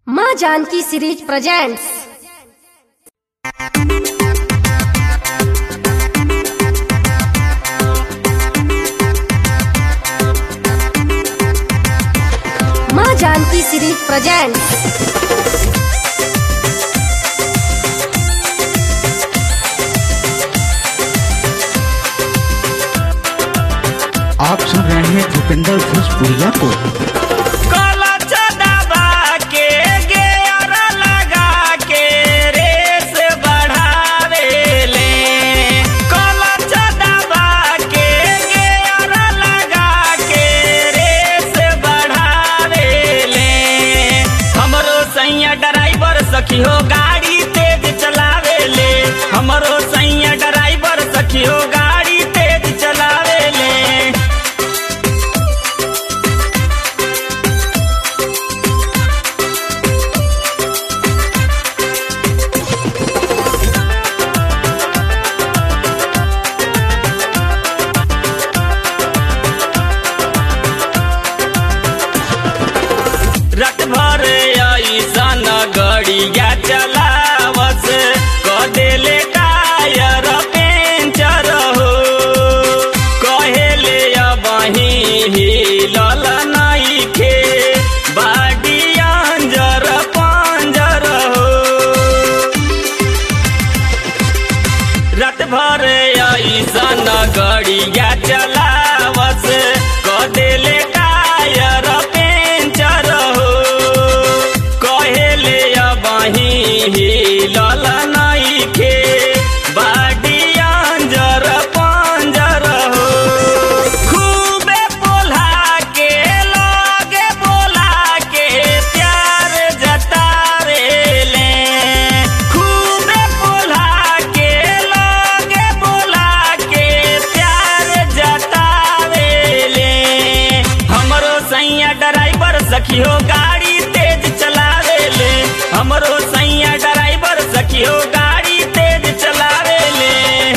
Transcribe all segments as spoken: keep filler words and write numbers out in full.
माँ Janaki series presents. माँ Janaki series presents. आप सुन रहे हैं भूपेंद्र भोजपुरिया को। सखी हो गाड़ी तेज चलावे ले, हमरो सैया ड्राइवर सखी हो गाड़ी तेज चलावे ले। रात भर ऐसन गड़िया चलावस कदेले टायर पेंचर हो, कहेले अबही हिलल नइखे बाडी अंजर पंजर हो। रात भर ऐसन गड़िया चलावस कदेले टायर पेंचर हो, कहेले अबही हिलल नइखे बाडी अंजर पंजर हो। खूबे बोला के लगे बोला के प्यार जतारे ले, खूबे बोला के लगे बोला के प्यार जतारे ले। हमरो सैया ड्राइवर सखी हो गाड़ी तेज चलावे ले, हमरो सैया ड्राइवर सखी हो गाड़ी तेज चलावे ले।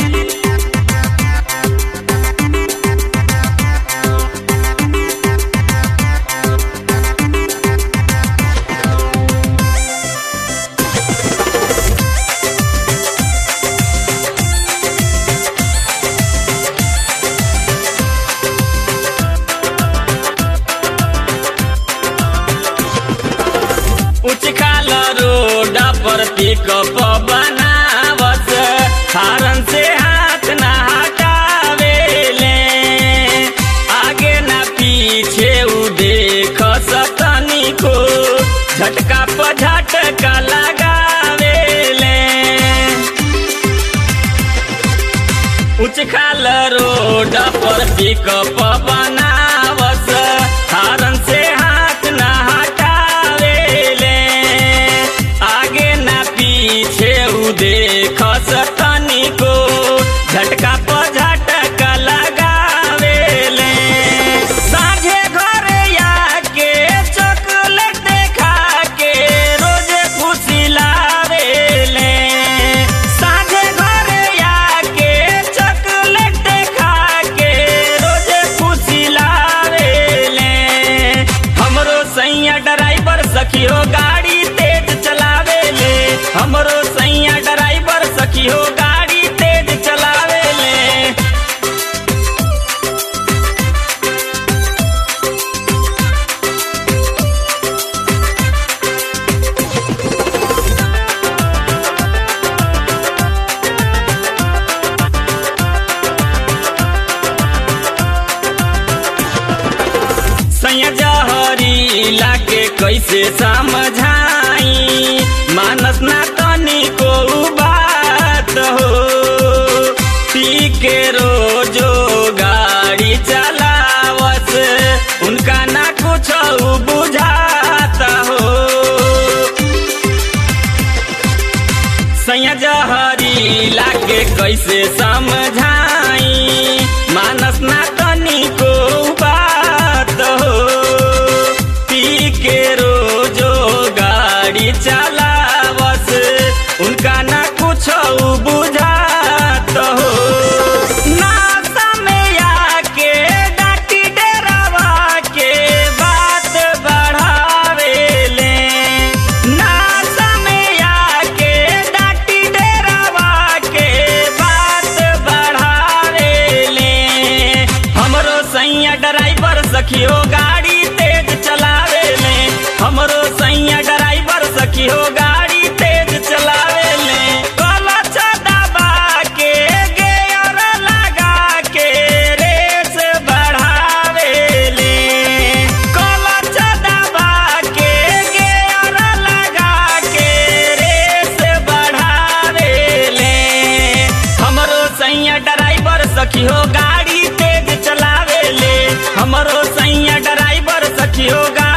उच्च खाल रोड पर पिकअप बनावस, हारन से हाथ ना हटावे ले, आगे ना पीछे उ देख सतनी को झटका पर झटका लगावे ले। उच्च खाल रोड पर पिकअप बनावस, हारन से हाथ ना हटावे ले, आगे ना पीछे उ देख सतनी को झटका पर झटका लगावे ले। साझे घरे आके चॉकलेट देखा के रोज खुशी लावे ले, साझे घरे आके चॉकलेट देखा के रोज खुशी लावे ले। हमरो सैया ड्राइवर सखी हो गाड़ी तेज चलावे ले, हमरो सैया ड्राइवर सखी हो गाड़ी तेज चलावे ले। सैया जहरी लागे कैसे समझाई, मानस ना तनी को बात हो, पी के रोजो गाड़ी चलावस उनका ना कुछ बुझाता हो। सैया जहरी लागे कैसे समझाई, मानस ना तनी को बात हो, पी के रोजो गाड़ी चलावस उनका ना कुछ बुझात हो। नासा में आके डाटी डेरावा के बात बढ़ावे ले, सखी हो गाड़ी तेज चलावे ले क्लच दबा के गियर लगा के रेस बढ़ावे ले क्लच दबा के गियर लगा के रेस बढ़ावे ले हमरो सैया ड्राइवर सखी हो गाड़ी तेज चलावे ले हमरो सैया ड्राइवर सखी हो गाड़ी